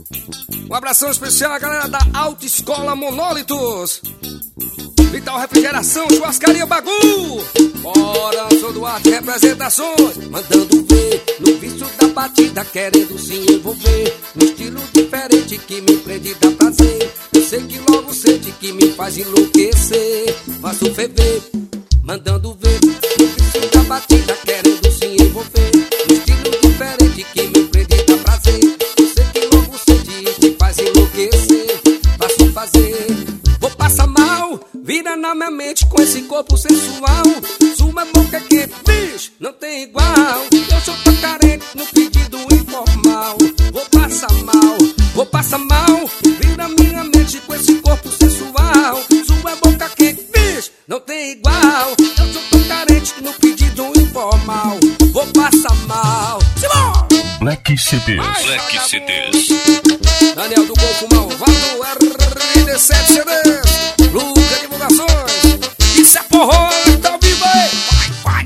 Um abração especial à galera da Autoescola Monólitos, Vital Refrigeração, Churrascaria Bagu. Bora, sou Duarte Representações, mandando ver no vício da batida, querendo se envolver no estilo diferente que me prende e dá prazer. Eu sei que logo sente que me faz enlouquecer. Faço ferver, mandando ver no vício da batida, querendo se envolver no estilo diferente que me prende e dá prazer. Eu sei que logo sente que faz enlouquecer. Faço fazer, vou passar mal, vira na minha mente com esse corpo sensual. Sua boca que bicho não tem igual. Eu sou tão carente no pedido informal. Vou passar mal, vira minha mente com esse corpo sensual. Sua boca que bicho não tem igual. Eu sou tão carente no pedido informal. Vou passar mal. Simão! Black CDs. Black CDs. Daniel do Golfo Malvado, RD7 CDs, Luca Divulgações. Isso é forró, tá ao vivo aí. Vai.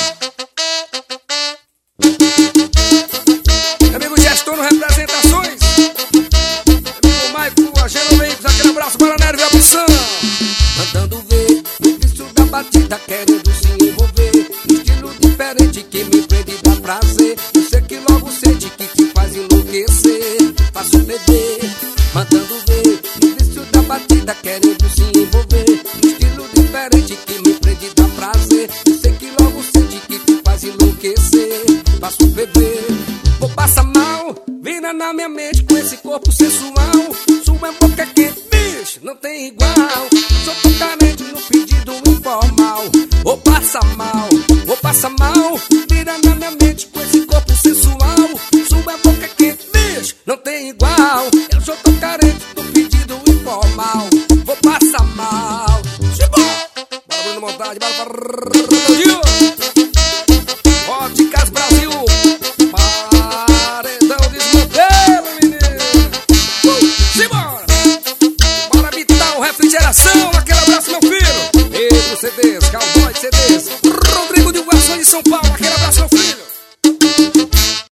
Meu amigo Gestor no Representações. Meu amigo Maico, Agenda Veículos, aquele abraço para a Nérvia e a Opção. Mandando ver o vício da batida, querendo se envolver no estilo diferente que me prende e dá prazer. Eu sei que logo sente que te faz enlouquecer. Faço beber, mandando ver no vício da batida, querendo se envolver no estilo diferente que me prende e dá prazer. Eu sei que logo sente que te faz enlouquecer. Faço beber, vou passar mal, vira na minha mente com esse corpo sensual. Sua boca que bicho não tem igual. Sou tão carente no pedido informal. Vou passar mal, vira na minha mente com esse corpo sensual. Sua boca que bicho não tem igual. Eu sou tão carente no pedido informal. Vou passar mal. Bora Bruno Montade, bora para Brasil. Óticas Brasil, paredão desmodelo, menino. Simbora! Bora Vital Refrigeração, aquele abraço, meu filho. Pedro CDs, Cowboy CDs, Rodrigo Divulgações de São Paulo.